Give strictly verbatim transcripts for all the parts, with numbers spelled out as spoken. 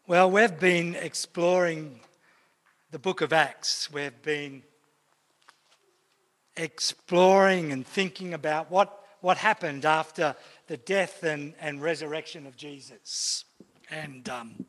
Well, we've been exploring the book of Acts. We've been exploring and thinking about what, what happened after the death and, and resurrection of Jesus. And um,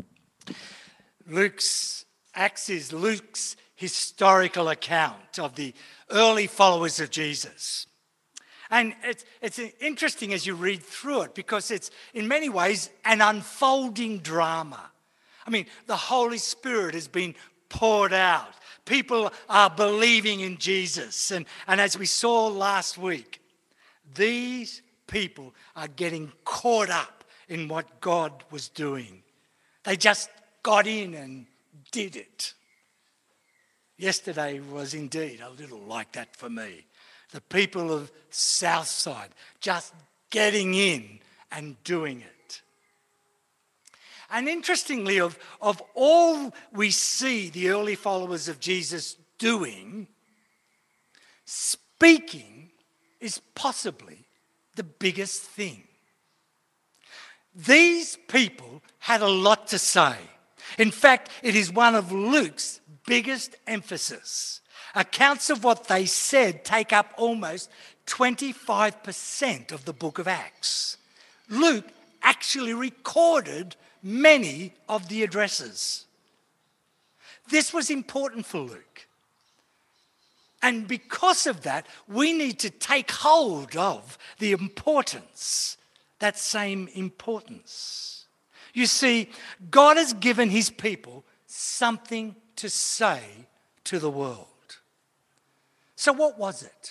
Luke's, Acts is Luke's historical account of the early followers of Jesus. And it's, it's interesting as you read through it because it's in many ways an unfolding drama. I mean, the Holy Spirit has been poured out. People are believing in Jesus. And, and as we saw last week, these people are getting caught up in what God was doing. They just got in and did it. Yesterday was indeed a little like that for me. The people of Southside just getting in and doing it. And interestingly, of, of all we see the early followers of Jesus doing, speaking is possibly the biggest thing. These people had a lot to say. In fact, it is one of Luke's biggest emphasis. Accounts of what they said take up almost twenty-five percent of the book of Acts. Luke actually recorded many of the addresses. This was important for Luke. And because of that, we need to take hold of the importance, that same importance. You see, God has given his people something to say to the world. So what was it?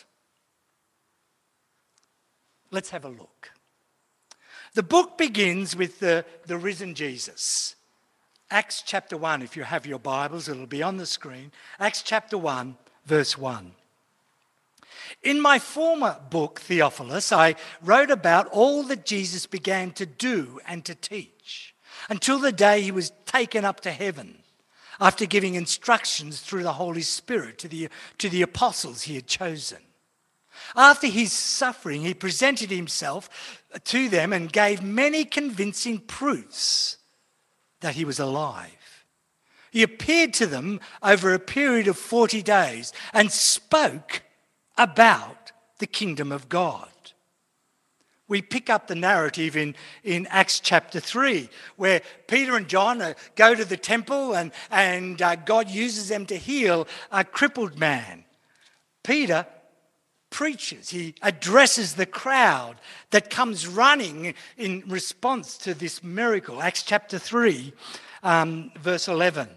Let's have a look. The book begins with the, the risen Jesus. Acts chapter one, if you have your Bibles, it'll be on the screen. Acts chapter one, verse one. In my former book, Theophilus, I wrote about all that Jesus began to do and to teach until the day he was taken up to heaven, after giving instructions through the Holy Spirit to the, to the apostles he had chosen. After his suffering, he presented himself to them and gave many convincing proofs that he was alive. He appeared to them over a period of forty days and spoke about the kingdom of God. We pick up the narrative in, in Acts chapter three, where Peter and John uh, go to the temple and, and uh, God uses them to heal a crippled man. Peter preaches, he addresses the crowd that comes running in response to this miracle. Acts chapter three, um, verse eleven.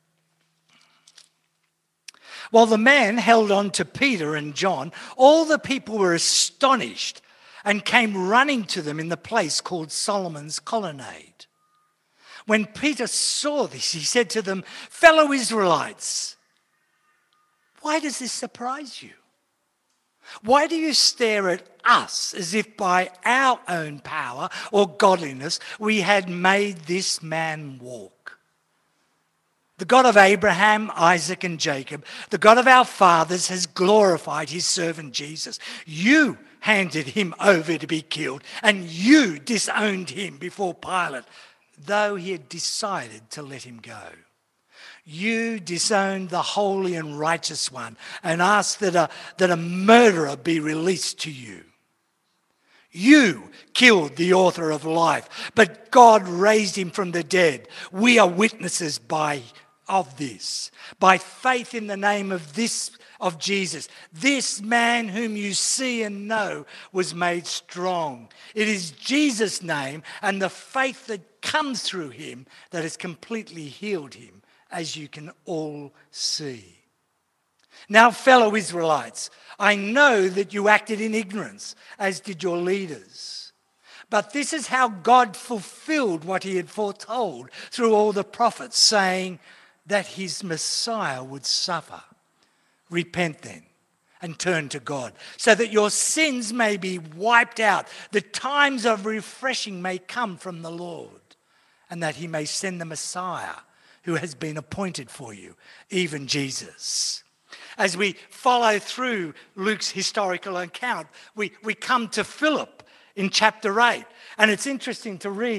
While the man held on to Peter and John, all the people were astonished and came running to them in the place called Solomon's Colonnade. When Peter saw this, he said to them, "Fellow Israelites, why does this surprise you? Why do you stare at us as if by our own power or godliness we had made this man walk? The God of Abraham, Isaac, and Jacob, the God of our fathers, has glorified his servant Jesus. You handed him over to be killed, and you disowned him before Pilate, though he had decided to let him go. You disowned the holy and righteous one and asked that a, that a murderer be released to you. You killed the author of life, but God raised him from the dead. We are witnesses by of this. By faith in the name of this of Jesus, this man whom you see and know was made strong. It is Jesus' name and the faith that comes through him that has completely healed him, as you can all see. Now, fellow Israelites, I know that you acted in ignorance, as did your leaders. But this is how God fulfilled what he had foretold through all the prophets, saying that his Messiah would suffer. Repent then and turn to God, so that your sins may be wiped out, the times of refreshing may come from the Lord, and that he may send the Messiah who has been appointed for you, even Jesus." As we follow through Luke's historical account, we, we come to Philip in chapter eight. And it's interesting to read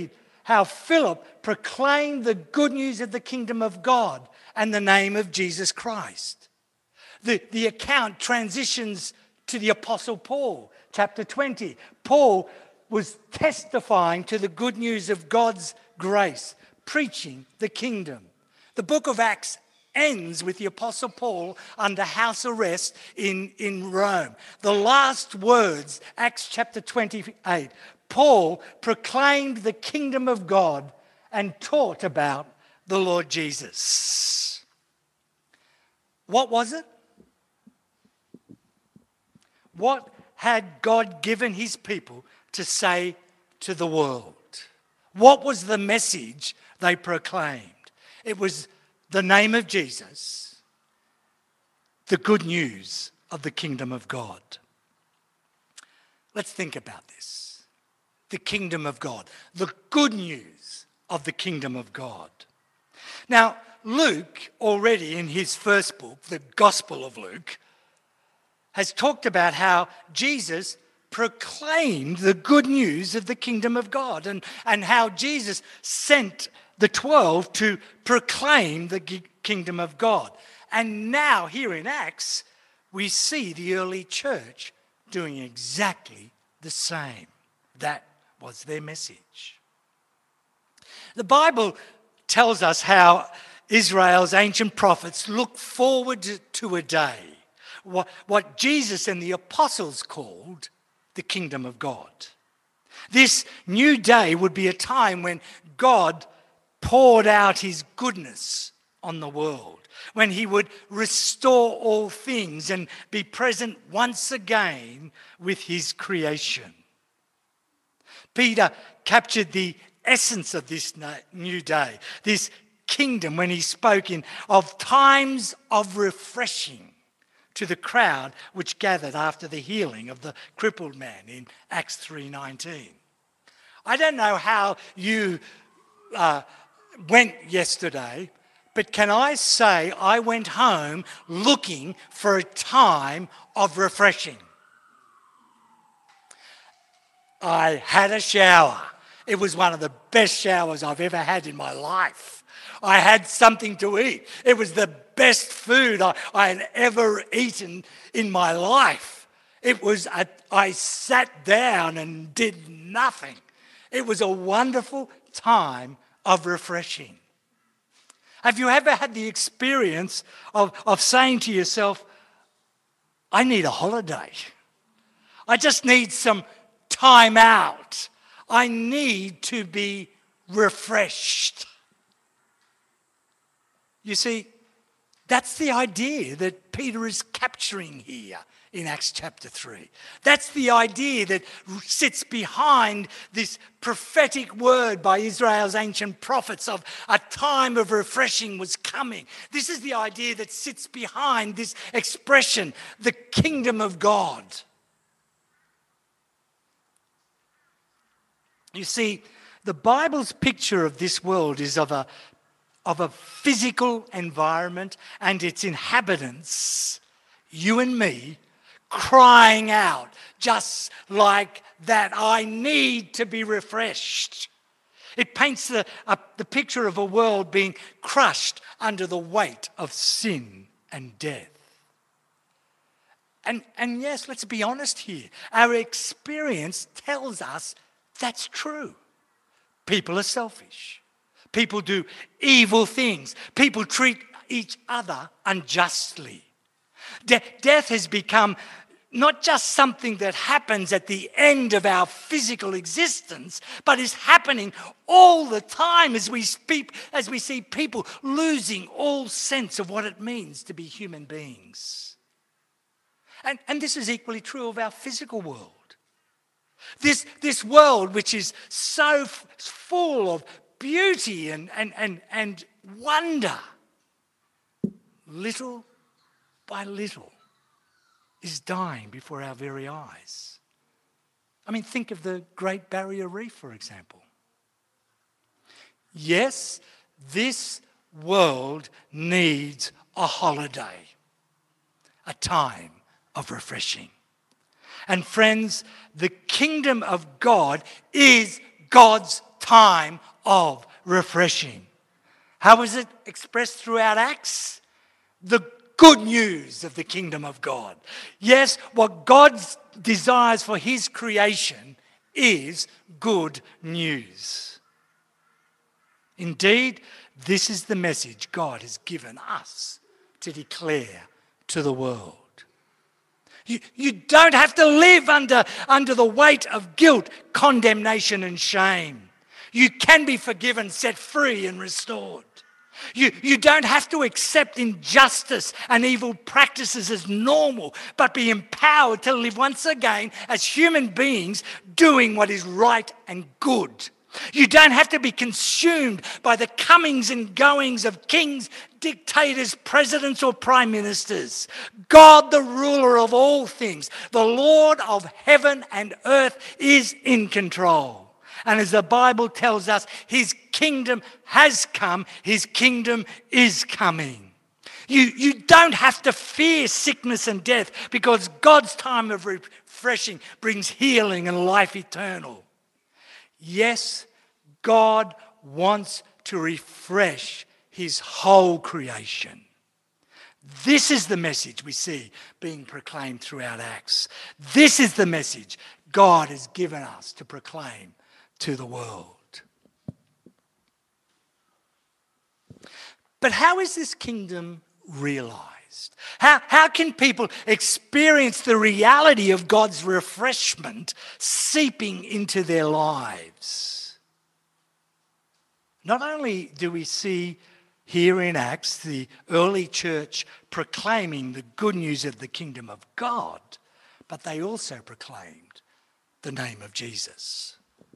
how Philip proclaimed the good news of the kingdom of God and the name of Jesus Christ. The, the account transitions to the Apostle Paul, chapter twenty. Paul was testifying to the good news of God's grace, preaching the kingdom. The book of Acts ends with the Apostle Paul under house arrest in, in Rome. The last words, Acts chapter twenty-eight, Paul proclaimed the kingdom of God and taught about the Lord Jesus. What was it? What had God given his people to say to the world? What was the message they proclaimed? It was the name of Jesus, the good news of the kingdom of God. Let's think about this. The kingdom of God, the good news of the kingdom of God. Now, Luke, already in his first book, the Gospel of Luke, has talked about how Jesus proclaimed the good news of the kingdom of God, and, and how Jesus sent the twelve to proclaim the kingdom of God. And now here in Acts, we see the early church doing exactly the same. That was their message. The Bible tells us how Israel's ancient prophets looked forward to a day, what, what Jesus and the apostles called the kingdom of God. This new day would be a time when God poured out his goodness on the world, when he would restore all things and be present once again with his creation. Peter captured the essence of this new day, this kingdom, when he spoke in of times of refreshing to the crowd which gathered after the healing of the crippled man in Acts three nineteen. I don't know how you uh, went yesterday, but can I say I went home looking for a time of refreshing. I had a shower. It was one of the best showers I've ever had in my life. I had something to eat. It was the best food I, I had ever eaten in my life. It was, a, I sat down and did nothing. It was a wonderful time of refreshing. Have you ever had the experience of, of saying to yourself, I need a holiday. I just need some time out. I need to be refreshed. You see, that's the idea that Peter is capturing here in Acts chapter three. That's the idea that sits behind this prophetic word by Israel's ancient prophets of a time of refreshing was coming. This is the idea that sits behind this expression, the kingdom of God. You see, the Bible's picture of this world is of a of a physical environment and its inhabitants, you and me, crying out just like that, I need to be refreshed. It paints the, uh, the picture of a world being crushed under the weight of sin and death. And, and yes, let's be honest here. Our experience tells us that's true. People are selfish. People do evil things. People treat each other unjustly. De- death has become not just something that happens at the end of our physical existence, but is happening all the time as we speak, as we see people losing all sense of what it means to be human beings. And, and this is equally true of our physical world. This, this world which is so f- full of beauty and, and, and, and wonder, little by little, is dying before our very eyes. I mean, think of the Great Barrier Reef, for example. Yes, this world needs a holiday, a time of refreshing. And friends, the kingdom of God is God's time of refreshing. How was it expressed throughout Acts? The good news of the kingdom of God. Yes, what God desires for his creation is good news. Indeed, this is the message God has given us to declare to the world. You, you don't have to live under, under the weight of guilt, condemnation and shame. You can be forgiven, set free and restored. You, you don't have to accept injustice and evil practices as normal, but be empowered to live once again as human beings doing what is right and good. You don't have to be consumed by the comings and goings of kings, dictators, presidents or prime ministers. God, the ruler of all things, the Lord of heaven and earth, is in control. And as the Bible tells us, his kingdom has come, his kingdom is coming. You, you don't have to fear sickness and death because God's time of refreshing brings healing and life eternal. Yes, God wants to refresh his whole creation. This is the message we see being proclaimed throughout Acts. This is the message God has given us to proclaim to the world. But how is this kingdom realized? How, how can people experience the reality of God's refreshment seeping into their lives? Not only do we see here in Acts the early church proclaiming the good news of the kingdom of God, but they also proclaimed the name of Jesus.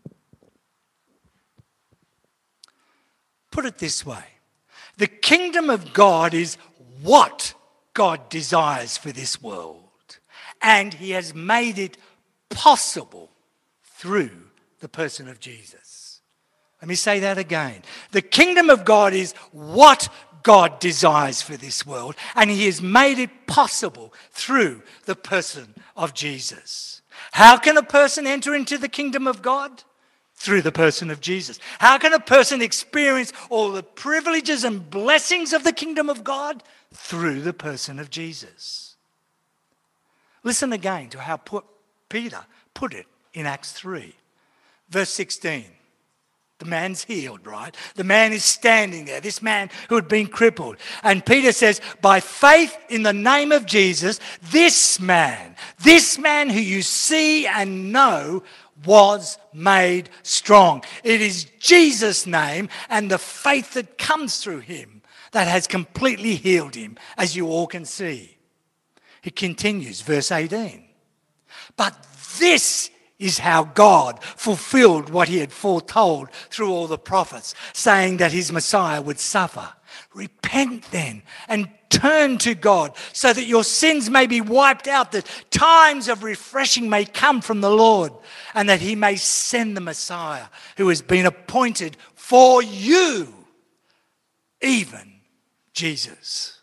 Put it this way, the kingdom of God is what God desires for this world, and he has made it possible through the person of Jesus. Let me say that again. The kingdom of God is what God desires for this world, and he has made it possible through the person of Jesus. How can a person enter into the kingdom of God? Through the person of Jesus. How can a person experience all the privileges and blessings of the kingdom of God? Through the person of Jesus. Listen again to how put, Peter put it in Acts three. Verse sixteen. The man's healed, right? The man is standing there, this man who had been crippled. And Peter says, by faith in the name of Jesus, this man, this man who you see and know was made strong. It is Jesus' name and the faith that comes through him that has completely healed him, as you all can see. He continues, verse eighteen. But this is how God fulfilled what he had foretold through all the prophets, saying that his Messiah would suffer. Repent then and turn to God so that your sins may be wiped out, that times of refreshing may come from the Lord, and that he may send the Messiah who has been appointed for you, even Jesus.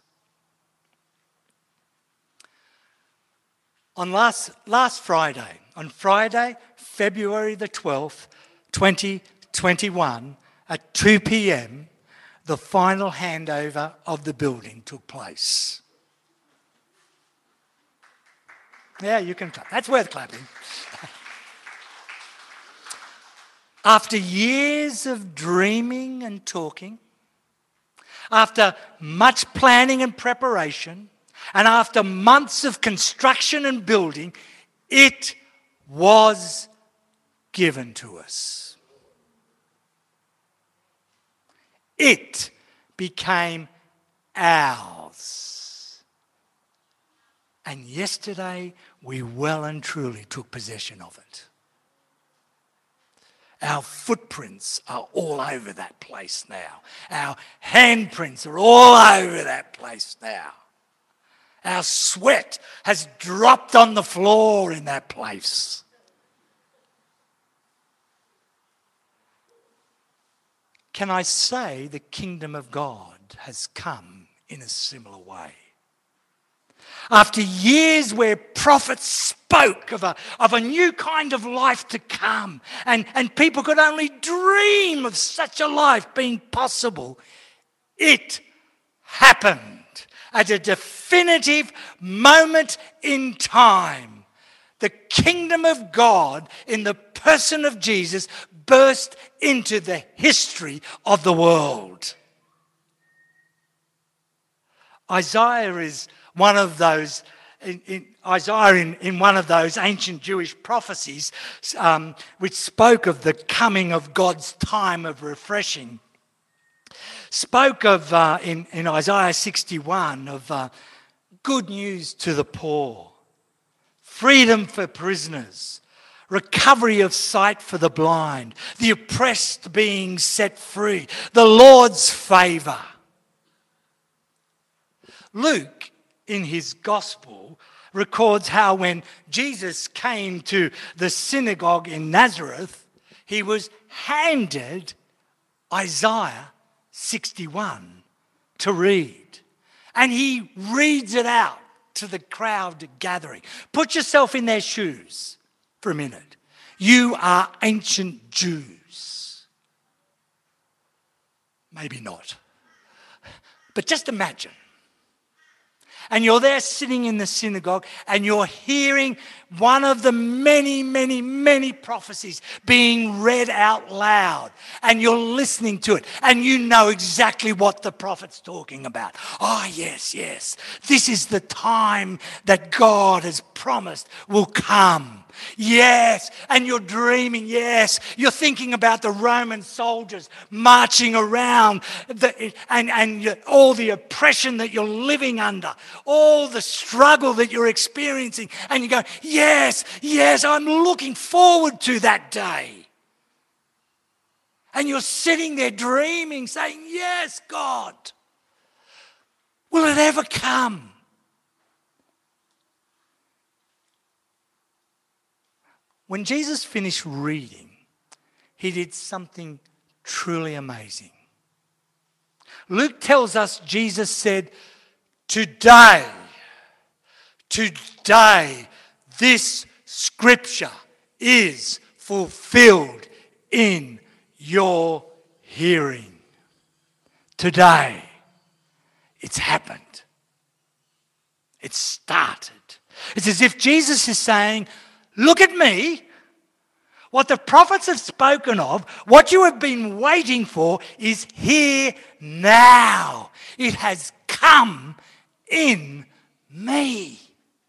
On last, last Friday, on Friday, February the twelfth, twenty twenty-one, at two p.m, the final handover of the building took place. Yeah, you can clap. That's worth clapping. After years of dreaming and talking, after much planning and preparation, and after months of construction and building, it was given to us. It became ours. And yesterday, we well and truly took possession of it. Our footprints are all over that place now. Our handprints are all over that place now. Our sweat has dropped on the floor in that place. Can I say the kingdom of God has come in a similar way? After years where prophets spoke of a, of a new kind of life to come, and, and people could only dream of such a life being possible, it happened at a definitive moment in time. The kingdom of God in the person of Jesus burst into the history of the world. Isaiah is one of those, in, in, Isaiah in, in one of those ancient Jewish prophecies um, which spoke of the coming of God's time of refreshing. Spoke of, uh, in, in Isaiah sixty-one, of uh, good news to the poor, freedom for prisoners, recovery of sight for the blind, the oppressed being set free, the Lord's favour. Luke, in his gospel, records how when Jesus came to the synagogue in Nazareth, he was handed Isaiah sixty-one to read. And he reads it out to the crowd gathering. Put yourself in their shoes for a minute. You are ancient Jews. Maybe not. But just imagine. And you're there sitting in the synagogue and you're hearing one of the many, many, many prophecies being read out loud. And you're listening to it and you know exactly what the prophet's talking about. Oh, yes, yes. This is the time that God has promised will come. Yes, and you're dreaming, yes. You're thinking about the Roman soldiers marching around the, and, and all the oppression that you're living under, all the struggle that you're experiencing. And you go, yes, yes, I'm looking forward to that day. And you're sitting there dreaming, saying, yes, God, will it ever come? When Jesus finished reading, he did something truly amazing. Luke tells us Jesus said, today, today, this scripture is fulfilled in your hearing. Today, it's happened. It's started. It's as if Jesus is saying, look at me. What the prophets have spoken of, what you have been waiting for is here now. It has come in me.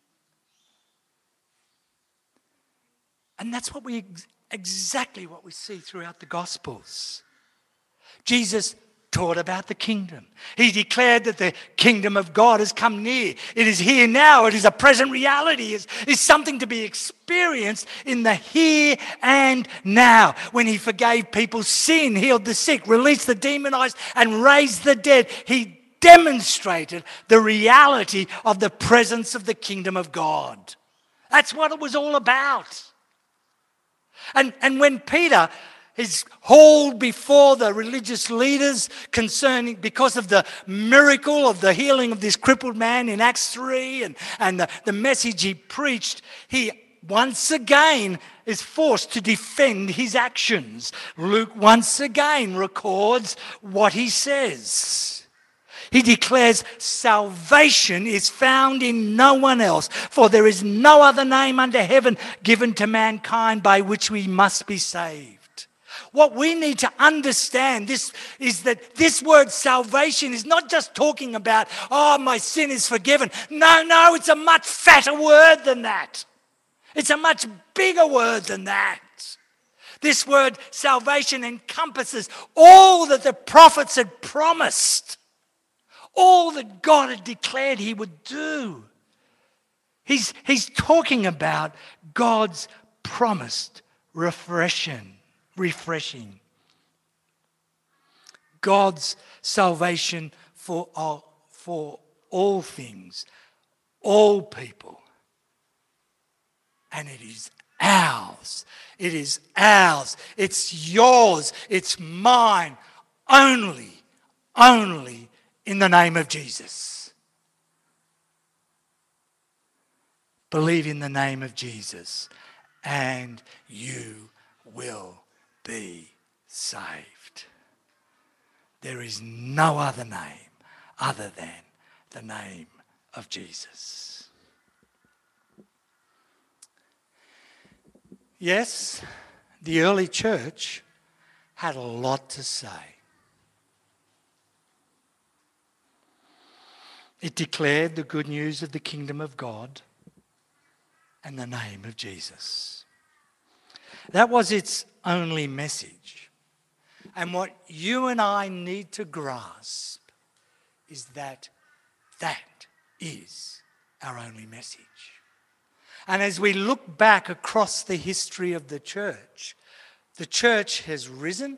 And that's what we exactly what we see throughout the Gospels. Jesus taught about the kingdom. He declared that the kingdom of God has come near. It is here now. It is a present reality. It's, it's something to be experienced in the here and now. When he forgave people's sin, healed the sick, released the demonized, and raised the dead, he demonstrated the reality of the presence of the kingdom of God. That's what it was all about. And, and when Peter is hauled before the religious leaders concerning because of the miracle of the healing of this crippled man in Acts three and, and the, the message he preached, he once again is forced to defend his actions. Luke once again records what he says. He declares salvation is found in no one else, for there is no other name under heaven given to mankind by which we must be saved. What we need to understand this is that this word salvation is not just talking about, oh, my sin is forgiven. No, no, it's a much fatter word than that. It's a much bigger word than that. This word salvation encompasses all that the prophets had promised, all that God had declared he would do. He's, he's talking about God's promised refreshing. Refreshing. God's salvation for all, for all things, all people. And it is ours. It is ours. It's yours. It's mine. Only, only in the name of Jesus. Believe in the name of Jesus and you will be saved. There is no other name other than the name of Jesus. Yes, the early church had a lot to say. It declared the good news of the kingdom of God and the name of Jesus. That was its only message. And what you and I need to grasp is that that is our only message. And as we look back across the history of the church, the church has risen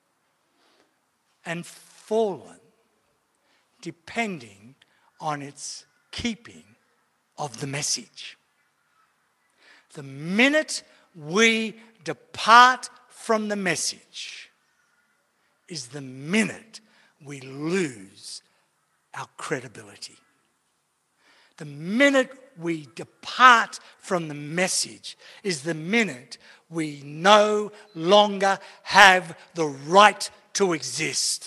and fallen depending on its keeping of the message. The minute we depart from the message is the minute we lose our credibility. The minute we depart from the message is the minute we no longer have the right to exist.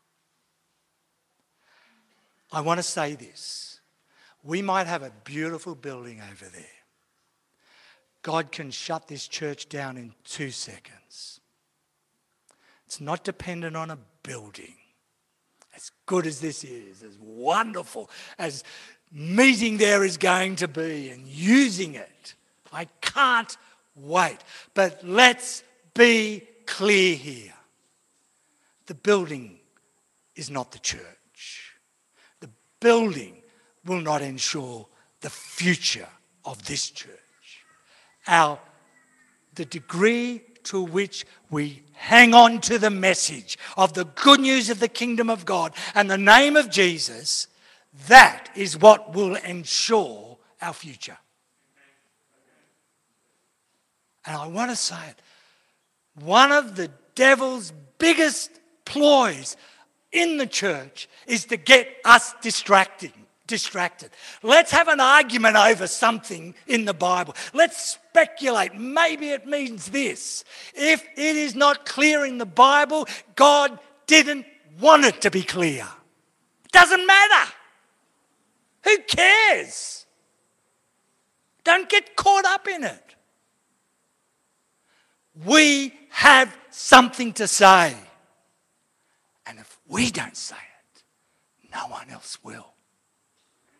I want to say this. We might have a beautiful building over there. God can shut this church down in two seconds. It's not dependent on a building. As good as this is, as wonderful as meeting there is going to be and using it, I can't wait. But let's be clear here. The building is not the church. The building will not ensure the future of this church. Our, the degree to which we hang on to the message of the good news of the kingdom of God and the name of Jesus, that is what will ensure our future. And I want to say it. One of the devil's biggest ploys in the church is to get us distracted. distracted. Let's have an argument over something in the Bible. Let's speculate. Maybe it means this. If it is not clear in the Bible, God didn't want it to be clear. It doesn't matter. Who cares? Don't get caught up in it. We have something to say. And if we don't say it, no one else will.